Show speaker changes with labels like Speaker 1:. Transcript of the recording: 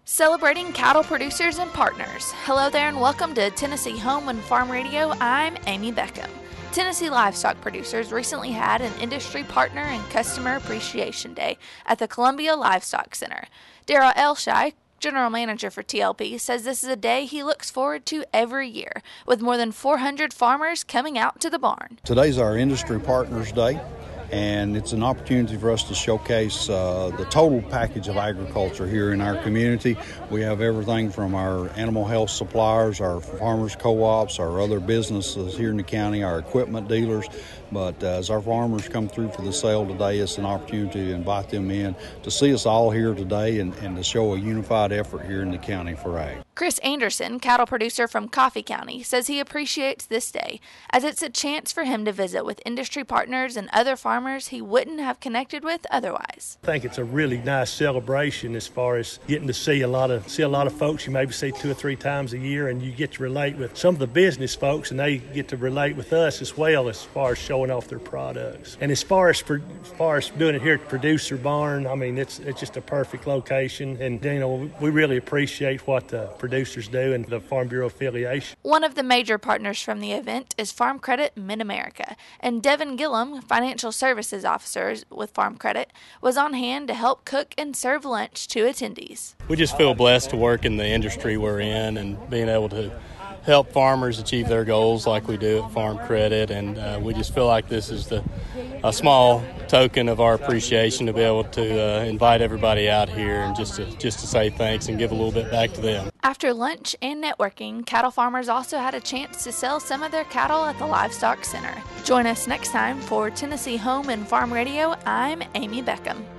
Speaker 1: Celebrating cattle producers and partners. Hello there and welcome to Tennessee Home and Farm Radio. I'm Amy Beckham. Tennessee livestock producers recently had an industry partner and customer appreciation day at the Columbia Livestock Center. Darrell Elshie, General Manager for TLP, says this is a day he looks forward to every year, with more than 400 farmers coming out to the barn.
Speaker 2: Today's our Industry Partners Day, and it's an opportunity for us to showcase the total package of agriculture here in our community. We have everything from our animal health suppliers, our farmers co-ops, our other businesses here in the county, our equipment dealers. But as our farmers come through for the sale today, it's an opportunity to invite them in to see us all here today and to show a unified effort here in the county for ag.
Speaker 1: Chris Anderson, cattle producer from Coffee County, says he appreciates this day as it's a chance for him to visit with industry partners and other farmers he wouldn't have connected with otherwise.
Speaker 3: I think it's a really nice celebration as far as getting to see a lot of folks you maybe see 2 or 3 times a year, and you get to relate with some of the business folks, and they get to relate with us as well as far as showing off their products. And as far as doing it here at Producer Barn, I mean it's just a perfect location, and we really appreciate what the producers do and the Farm Bureau affiliation.
Speaker 1: One of the major partners from the event is Farm Credit Mid-America, and Devin Gillum, Financial Services Officer with Farm Credit, was on hand to help cook and serve lunch to attendees.
Speaker 4: We just feel blessed to work in the industry we're in and being able to help farmers achieve their goals like we do at Farm Credit, and we just feel like this is a small token of our appreciation to be able to invite everybody out here and just to say thanks and give a little bit back to them.
Speaker 1: After lunch and networking, cattle farmers also had a chance to sell some of their cattle at the Livestock Center. Join us next time for Tennessee Home and Farm Radio. I'm Amy Beckham.